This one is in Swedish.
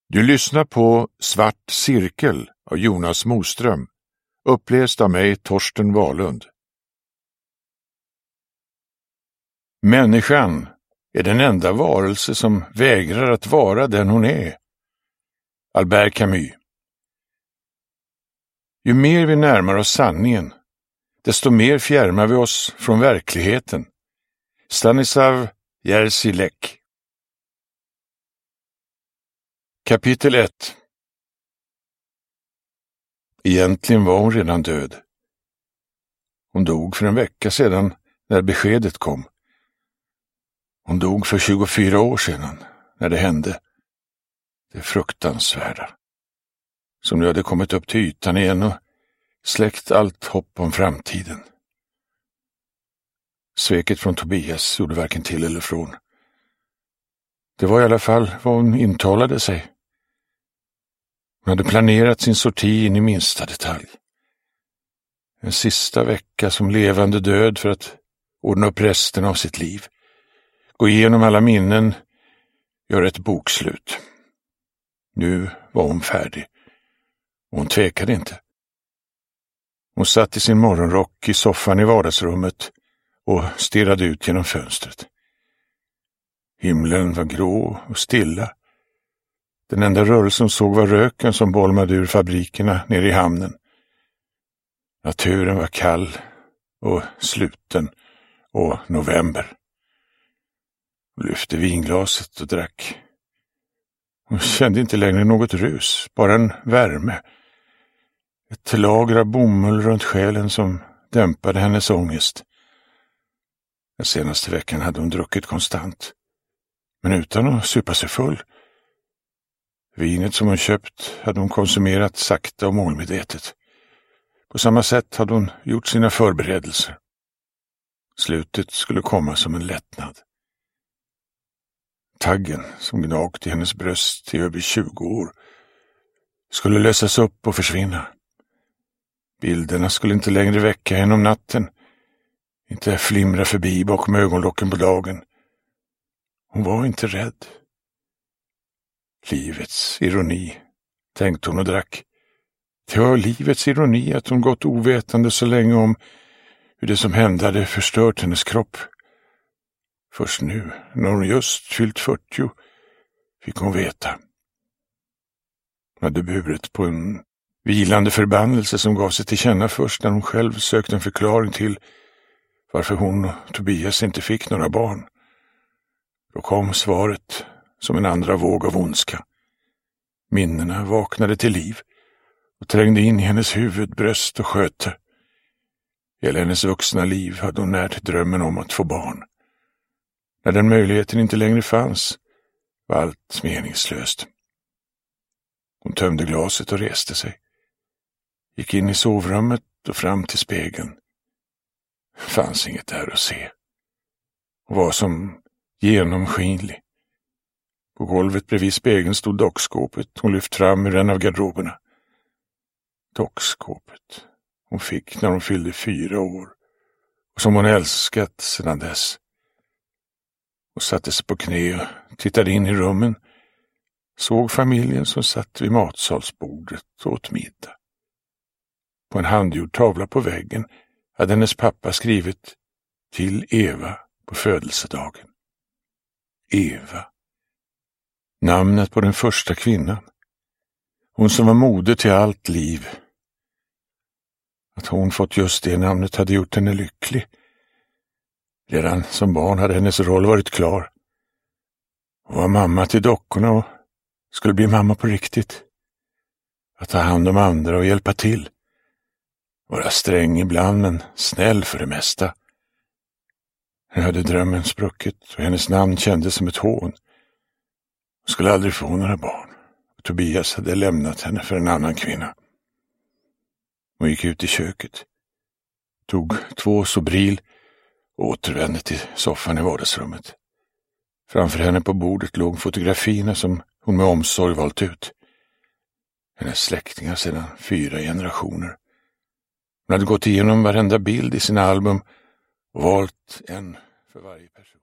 Du lyssnar på Svart cirkel av Jonas Moström, uppläst av mig Torsten Wahlund. Människan är den enda varelse som vägrar att vara den hon är. Albert Camus. Ju mer vi närmar oss sanningen, desto mer fjärmar vi oss från verkligheten. Stanislav Jerzy. Kapitel 1. Egentligen var hon redan död. Hon dog för en vecka sedan när beskedet kom. Hon dog för 24 år sedan när det hände. Det fruktansvärda. Som nu hade kommit upp till ytan igen och släckt allt hopp om framtiden. Sveket från Tobias gjorde varken till eller från. Det var i alla fall vad hon intalade sig. Hon hade planerat sin sorti in i minsta detalj. En sista vecka som levande död för att ordna upp resten av sitt liv. Gå igenom alla minnen, göra ett bokslut. Nu var hon färdig. Och hon tvekade inte. Hon satt i sin morgonrock i soffan i vardagsrummet och stirrade ut genom fönstret. Himlen var grå och stilla. Den enda rörelse hon såg var röken som bolmade ur fabrikerna nere i hamnen. Naturen var kall och sluten och november. Hon lyfte vinglaset och drack. Hon kände inte längre något rus, bara en värme. Ett lager av bomull runt själen som dämpade hennes ångest. Den senaste veckan hade hon druckit konstant, men utan att supa sig full. Vinet som hon köpt hade hon konsumerat sakta och målmedvetet. På samma sätt hade hon gjort sina förberedelser. Slutet skulle komma som en lättnad. Taggen som gnagt i hennes bröst i över 20 år skulle lösas upp och försvinna. Bilderna skulle inte längre väcka henne om natten, inte flimra förbi bakom ögonlocken på dagen. Hon var inte rädd. Livets ironi, tänkte hon och drack. Det var livets ironi att hon gått ovetande så länge om hur det som hände hade förstört hennes kropp. Först nu, när hon just fyllt 40, fick hon veta. Hon hade burit på en vilande förbannelse som gav sig till känna först när hon själv sökte en förklaring till varför hon och Tobias inte fick några barn. Då kom svaret som en andra våg av ondska. Minnena vaknade till liv och trängde in i hennes huvud, bröst och sköte. Hela hennes vuxna liv hade hon närt drömmen om att få barn. När den möjligheten inte längre fanns var allt meningslöst. Hon tömde glaset och reste sig. Gick in i sovrummet och fram till spegeln. Fanns inget där att se. Hon var som genomskinlig. På golvet bredvid spegeln stod dockskåpet hon lyft fram ur en av garderoberna. Dockskåpet hon fick när hon fyllde 4 år och som hon älskat sedan dess. Och satte sig på knä och tittade in i rummen. Såg familjen som satt vid matsalsbordet och åt middag. På en handgjord tavla på väggen hade hennes pappa skrivit till Eva på födelsedagen. Eva. Namnet på den första kvinnan. Hon som var moder till allt liv. Att hon fått just det namnet hade gjort henne lycklig. Redan som barn hade hennes roll varit klar. Hon var mamma till dockorna och skulle bli mamma på riktigt. Att ta hand om andra och hjälpa till. Vara sträng ibland men snäll för det mesta. Nu hade drömmen spruckit och hennes namn kändes som ett hån. Hon skulle aldrig få några barn. Och Tobias hade lämnat henne för en annan kvinna. Hon gick ut i köket. Tog 2 Sobril och återvände till soffan i vardagsrummet. Framför henne på bordet låg fotografierna som hon med omsorg valt ut. Hennes släktingar sedan 4 generationer. Hon hade gått igenom varenda bild i sina album och valt en för varje person.